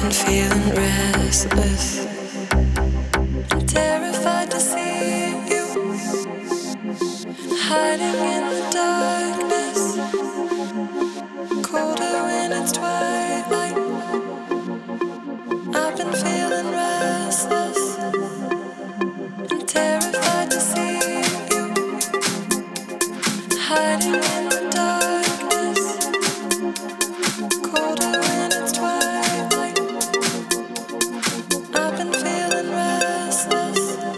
been feeling restless and terrified to see you hiding in the darkness, colder when it's twilight. I've been feeling restless and terrified to see you hiding in the darkness, colder when it's twilight. I've been feeling restless.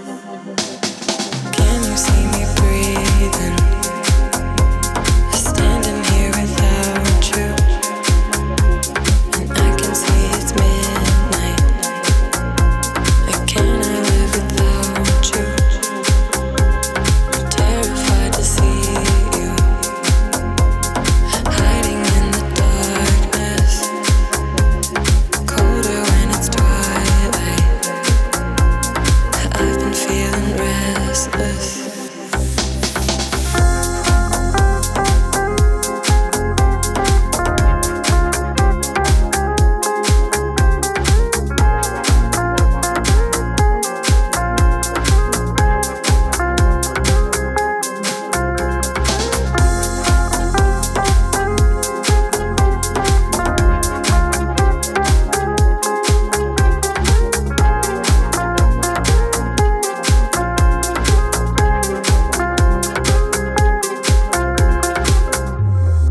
Can you see me breathing? Standing here without you, and I can see it's midnight. Can I live without you? Terrified to see you hiding in the darkness, colder when it's twilight. I've been feeling restless.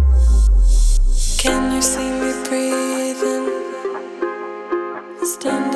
Can you see me breathing? Standing